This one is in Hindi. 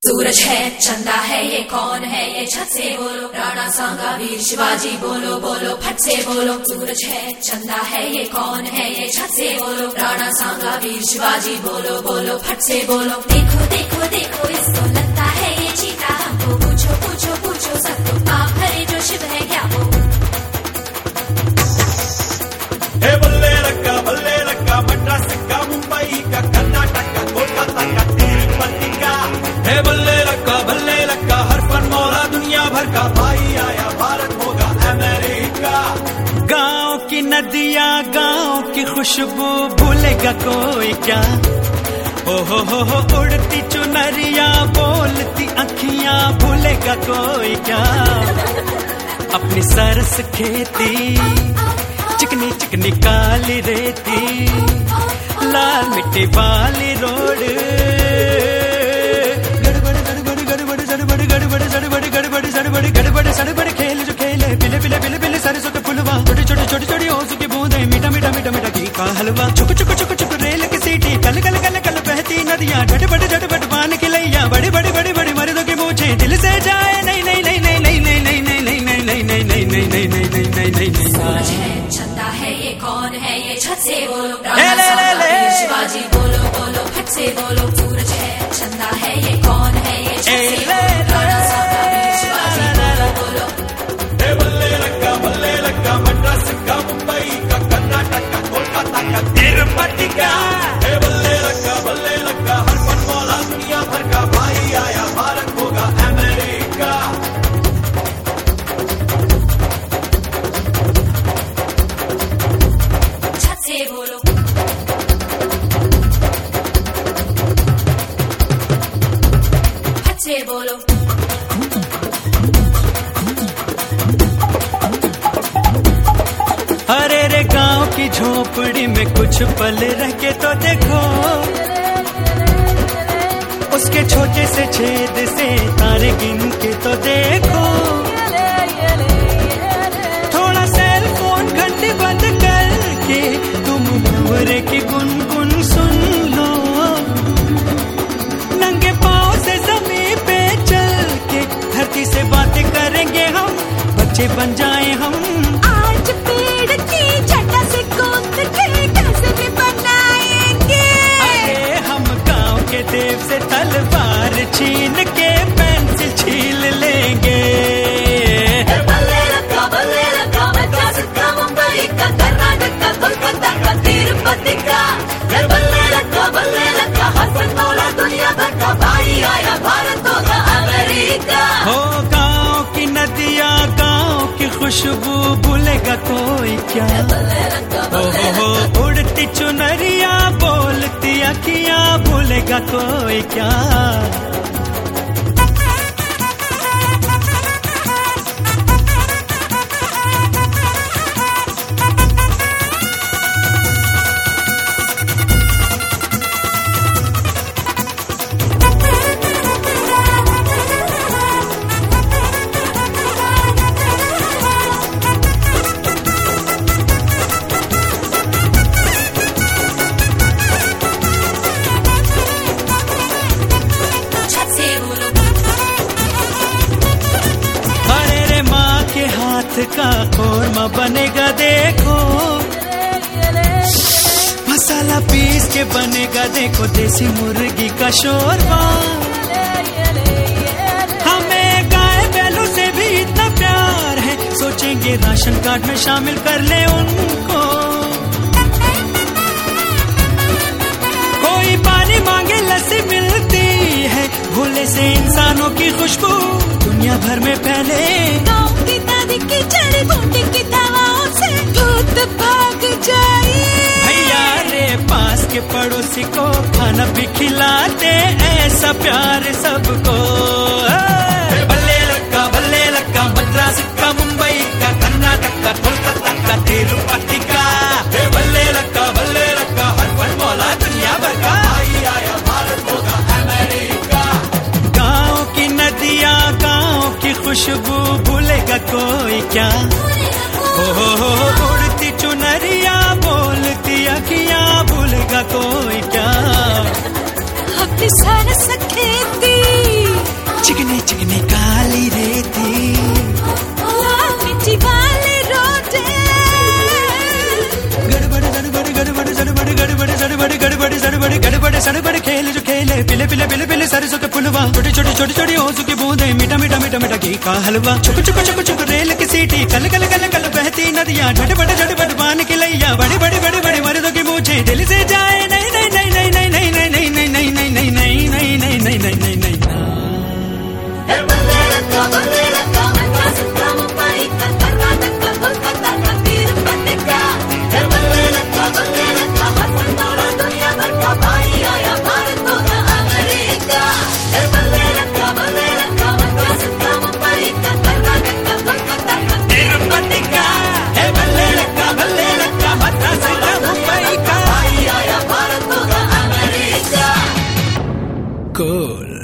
सूरज है चंदा है ये कौन है ये छत से बोलो, राणा सांगा वीर शिवाजी बोलो बोलो फट से बोलो। सूरज है चंदा है ये कौन है ये छत से बोलो, राणा सांगा वीर शिवाजी बोलो बोलो फट से बोलो। देखो देखो देखो इसको लगता है ये चीता, हमको पूछो पूछो पूछो सबको आप भरे जो शिव है क्या वो। बल्ले लक्का मद्रास का मुंबई का कर्नाटक का कोलकाता का तिरुपति का। बल्ले लक्का हर फन मौला दुनिया भर का भाई आया भारत होगा अमेरिका। गांव की नदियां गांव की खुशबू भूलेगा कोई क्या, हो उड़ती चुनरिया बोलती अखियां भूलेगा कोई क्या। अपनी सरस खेती चिकनी चिकनी काली रेती, लाल मिट्टी वाली रोड, गड़बड़ सड़बड़ खेल जो खेले पिले पिले पिले पिले सरसों के फुलवा, छोटी छोटी छोटी छोटी ओस की बूंदे, मीठा मीठा मीठा मीठा घी का हलवा। चुक चुक चुक चुक रेल की सीटी, कल कल कल कल बहती नदियां, झटपट पान की लैया, बड़ी बड़ी बड़ी बड़ी मर्दों की मूछें दिल से जाए नहीं नहीं नहीं नहीं नहीं नहीं नहीं नहीं नहीं नहीं नहीं नहीं नहीं नहीं नहीं नहीं नहीं नहीं। सूरज है चंदा है ये कौन है ये छत से बोलो, राणा सांगा वीर शिवाजी बोलो बोलो फट से बोलो। सूरज है चंदा है ये कौन है ये छत से बोलो, राणा सांगा वीर शिवाजी बोलो बोलो। बल्ले लक्का मद्रास का मुंबई का कर्नाटक का कोलकाता का तिरुपति का। बल्ले लक्का हर फन मौला दुनिया भर का भाई आया भारत होगा अमेरिका। छत से बोलो फट से बोलो। अरे रे गांव की झोपड़ी में कुछ पल रह के तो देखो, उसके छोटे से छेद से तारे गिन के तो देखो। थोड़ा सेल फोन घंटी बंद करके तुम भंवरे की गुनगुन सुन लो, नंगे पाँव से जमीन पे चल के धरती से बातें करेंगे हम, बच्चे बन जाए हम। आज पेड़ की छटा से कूद के कैसे भी बनाएंगे, अरे हम गांव के देव से तलवार छीन के पेंसिल छील लेंगे। बल्ले लक्का मद्रास का मुंबई का कर्नाटक का कोलकाता का तिरुपति का। बल्ले लक्का हर फन मौला दुनिया भर का भाई आया भारत होगा अमेरिका। हो गांव की नदियां गांव की खुशबू भूलेगा कोई क्या, हो उड़ती चुनरिया बोलती अखियां भूलेगा कोई क्या। का कोरमा बनेगा देखो, मसाला पीस के बनेगा देखो देसी मुर्गी का शोरबा। हमें गाय बैलों से भी इतना प्यार है, सोचेंगे राशन कार्ड में शामिल कर ले उनको। कोई पानी मांगे लस्सी मिलती है, भोले से इंसानों की खुशबू दुनिया भर में फैले। गाँव की नदी की जड़ी बूटी की दवाओं से भूत भाग जाए। भैया रे पास के पड़ोसी को खाना भी खिलाते, ऐसा प्यार सबको। बल्ले लक्का मद्रास का मुंबई का कर्नाटक का कोलकाता का तिरुपति का। बल्ले लक्का हर फन मौला दुनिया भर का भाई आया भारत होगा अमेरिका। गांव की नदियां गांव की खुशबू भूलेगा कोई क्या, हो उड़ती चुनरिया बोलती अखियां भूलेगा कोई क्या। अपनी सरस खेती चिकनी चिकनी काली रेती, मिर्ची वाले रोटे, गड़बड़ गड़बड़ गड़बड़ गड़बड़ गड़बड़ गड़बड़ गड़बड़ गड़बड़ गड़बड़ सड़बड़ खेल जो खेले, पिले पिले पिले पिले सरसों के फुलवा, छोटी छोटी छोटी छोटी ओसों की बूंदे, मीठा मीठा मीठा मीठा घी का हलवा, चुक चुक चुक चुक रेल की सीटी, कल कल कल कल बहती नदियाँ, झटपट पान की लैया, बड़ी बड़ी बड़ी बड़ी मर्दों की मूछें, दिल से जाए नहीं नहीं नहीं नहीं नहीं नहीं नहीं नहीं नहीं नहीं नहीं नहीं नहीं नहीं नहीं नहीं नहीं। Cool.